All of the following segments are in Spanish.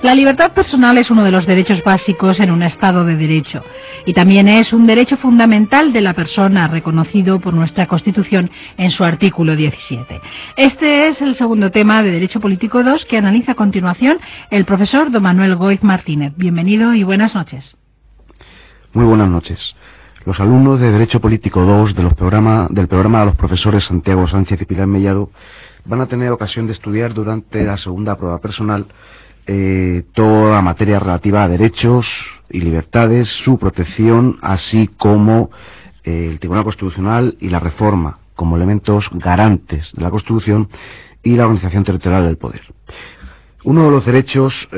La libertad personal es uno de los derechos básicos en un Estado de Derecho y también es un derecho fundamental de la persona reconocido por nuestra Constitución en su artículo 17. Este es el segundo tema de Derecho Político 2 que analiza a continuación el profesor don Manuel Goiz Martínez. Bienvenido y buenas noches. Muy buenas noches. Los alumnos de Derecho Político 2 del programa de los profesores Santiago Sánchez y Pilar Mellado van a tener ocasión de estudiar durante la segunda prueba personal toda la materia relativa a derechos y libertades, su protección, así como el Tribunal Constitucional y la reforma como elementos garantes de la Constitución y la organización territorial del poder. Uno de los derechos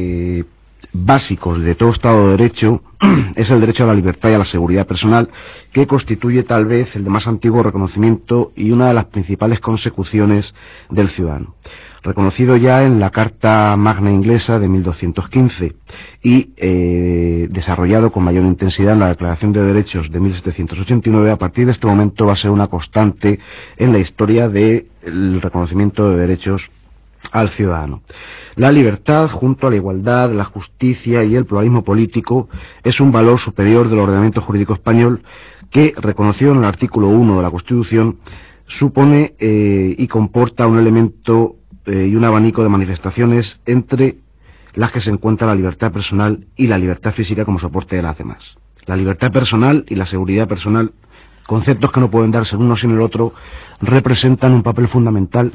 básicos de todo Estado de Derecho es el derecho a la libertad y a la seguridad personal, que constituye tal vez el de más antiguo reconocimiento y una de las principales consecuciones del ciudadano, reconocido ya en la Carta Magna Inglesa de 1215 y desarrollado con mayor intensidad en la Declaración de Derechos de 1789. A partir de este momento va a ser una constante en la historia del reconocimiento de derechos al ciudadano. La libertad, junto a la igualdad, la justicia y el pluralismo político, es un valor superior del ordenamiento jurídico español que, reconocido en el artículo 1 de la Constitución, supone y comporta un elemento y un abanico de manifestaciones entre las que se encuentra la libertad personal y la libertad física como soporte de las demás. La libertad personal y la seguridad personal, conceptos que no pueden darse el uno sin el otro, representan un papel fundamental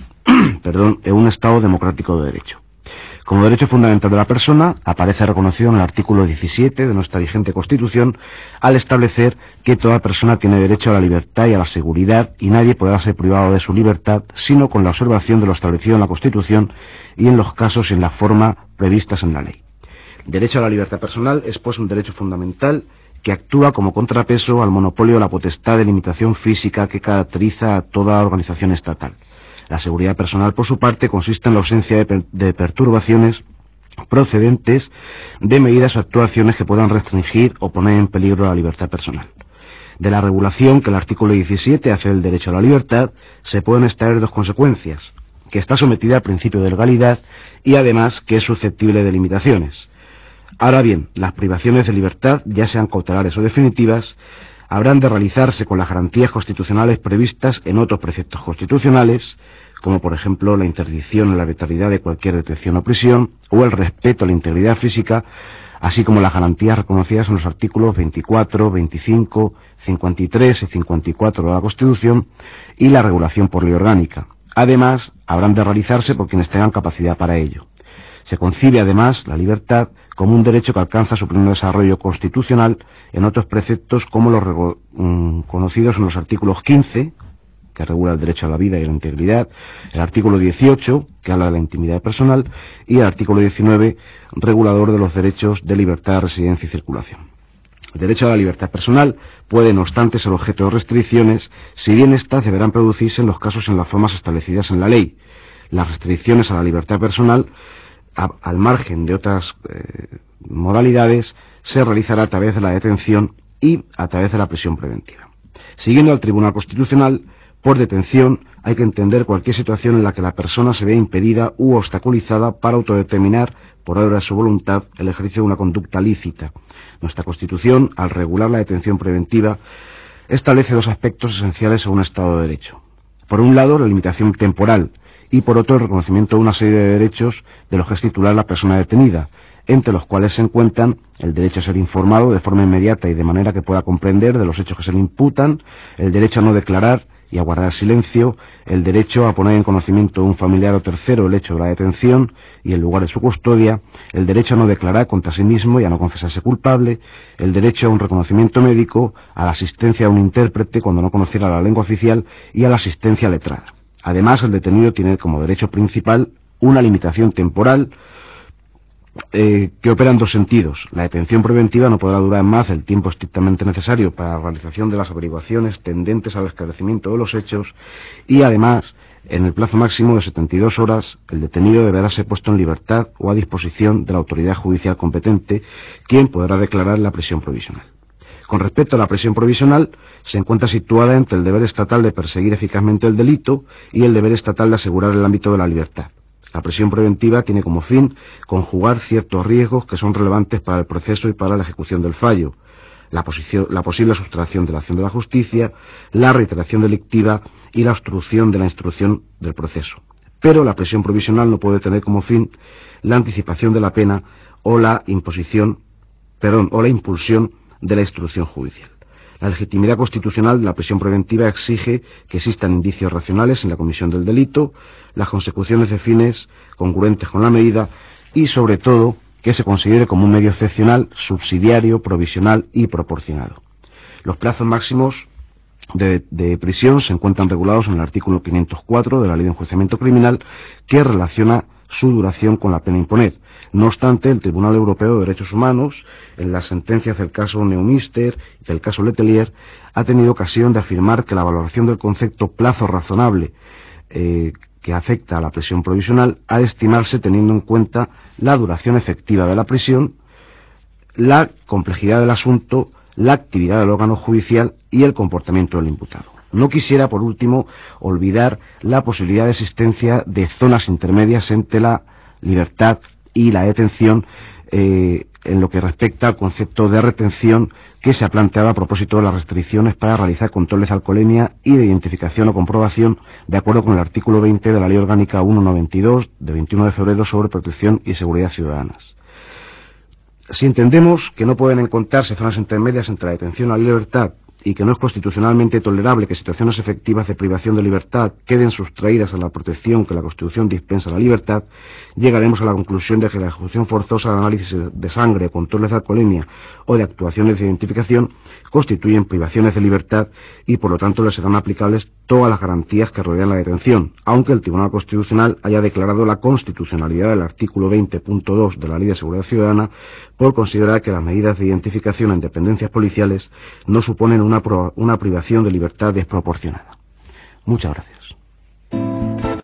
en un Estado democrático de derecho. Como derecho fundamental de la persona, aparece reconocido en el artículo 17 de nuestra vigente Constitución, al establecer que toda persona tiene derecho a la libertad y a la seguridad, y nadie podrá ser privado de su libertad, sino con la observación de lo establecido en la Constitución y en los casos y en la forma previstas en la ley. El derecho a la libertad personal es, pues, un derecho fundamental que actúa como contrapeso al monopolio de la potestad de limitación física que caracteriza a toda organización estatal. La seguridad personal, por su parte, consiste en la ausencia de perturbaciones procedentes de medidas o actuaciones que puedan restringir o poner en peligro la libertad personal. De la regulación que el artículo 17 hace del derecho a la libertad, se pueden extraer dos consecuencias: que está sometida al principio de legalidad y, además, que es susceptible de limitaciones. Ahora bien, las privaciones de libertad, ya sean cautelares o definitivas, habrán de realizarse con las garantías constitucionales previstas en otros preceptos constitucionales, como por ejemplo la interdicción en la arbitrariedad de cualquier detención o prisión, o el respeto a la integridad física, así como las garantías reconocidas en los artículos 24, 25, 53 y 54 de la Constitución, y la regulación por ley orgánica. Además, habrán de realizarse por quienes tengan capacidad para ello. Se concibe además la libertad como un derecho que alcanza su pleno desarrollo constitucional en otros preceptos como los conocidos en los artículos 15, que regula el derecho a la vida y a la integridad, el artículo 18, que habla de la intimidad personal, y el artículo 19, regulador de los derechos de libertad, residencia y circulación. El derecho a la libertad personal puede, no obstante, ser objeto de restricciones, si bien éstas deberán producirse en los casos y en las formas establecidas en la ley. Las restricciones a la libertad personal, al margen de otras modalidades, se realizará a través de la detención y a través de la prisión preventiva. Siguiendo al Tribunal Constitucional, por detención hay que entender cualquier situación en la que la persona se vea impedida u obstaculizada para autodeterminar, por obra de su voluntad, el ejercicio de una conducta lícita. Nuestra Constitución, al regular la detención preventiva, establece dos aspectos esenciales en un Estado de Derecho. Por un lado, la limitación temporal, y por otro, el reconocimiento de una serie de derechos de los que es titular la persona detenida, entre los cuales se encuentran el derecho a ser informado de forma inmediata y de manera que pueda comprender de los hechos que se le imputan, el derecho a no declarar y a guardar silencio, el derecho a poner en conocimiento de un familiar o tercero el hecho de la detención y el lugar de su custodia, el derecho a no declarar contra sí mismo y a no confesarse culpable, el derecho a un reconocimiento médico, a la asistencia a un intérprete cuando no conociera la lengua oficial y a la asistencia letrada. Además, el detenido tiene como derecho principal una limitación temporal que opera en dos sentidos. La detención preventiva no podrá durar más del tiempo estrictamente necesario para la realización de las averiguaciones tendentes al esclarecimiento de los hechos y, además, en el plazo máximo de 72 horas, el detenido deberá ser puesto en libertad o a disposición de la autoridad judicial competente, quien podrá declarar la prisión provisional. Con respecto a la prisión provisional, se encuentra situada entre el deber estatal de perseguir eficazmente el delito y el deber estatal de asegurar el ámbito de la libertad. La prisión preventiva tiene como fin conjugar ciertos riesgos que son relevantes para el proceso y para la ejecución del fallo: la posible sustracción de la acción de la justicia, la reiteración delictiva y la obstrucción de la instrucción del proceso. Pero la prisión provisional no puede tener como fin la anticipación de la pena o la impulsión de la instrucción judicial. La legitimidad constitucional de la prisión preventiva exige que existan indicios racionales en la comisión del delito, las consecuciones de fines congruentes con la medida y, sobre todo, que se considere como un medio excepcional, subsidiario, provisional y proporcionado. Los plazos máximos de prisión se encuentran regulados en el artículo 504 de la Ley de Enjuiciamiento Criminal, que relaciona su duración con la pena a imponer. No obstante, el Tribunal Europeo de Derechos Humanos, en las sentencias del caso Neumünster y del caso Letelier, ha tenido ocasión de afirmar que la valoración del concepto plazo razonable que afecta a la prisión provisional ha de estimarse teniendo en cuenta la duración efectiva de la prisión, la complejidad del asunto, la actividad del órgano judicial y el comportamiento del imputado. No quisiera, por último, olvidar la posibilidad de existencia de zonas intermedias entre la libertad y la detención en lo que respecta al concepto de retención que se ha planteado a propósito de las restricciones para realizar controles de alcoholemia y de identificación o comprobación, de acuerdo con el artículo 20 de la Ley Orgánica 192 de 21 de febrero sobre protección y seguridad ciudadanas. Si entendemos que no pueden encontrarse zonas intermedias entre la detención y la libertad y que no es constitucionalmente tolerable que situaciones efectivas de privación de libertad queden sustraídas a la protección que la Constitución dispensa a la libertad, llegaremos a la conclusión de que la ejecución forzosa de análisis de sangre, controles de alcoholemia o de actuaciones de identificación constituyen privaciones de libertad y por lo tanto les serán aplicables todas las garantías que rodean la detención, aunque el Tribunal Constitucional haya declarado la constitucionalidad del artículo 20.2 de la Ley de Seguridad Ciudadana por considerar que las medidas de identificación en dependencias policiales no suponen una privación de libertad desproporcionada. Muchas gracias.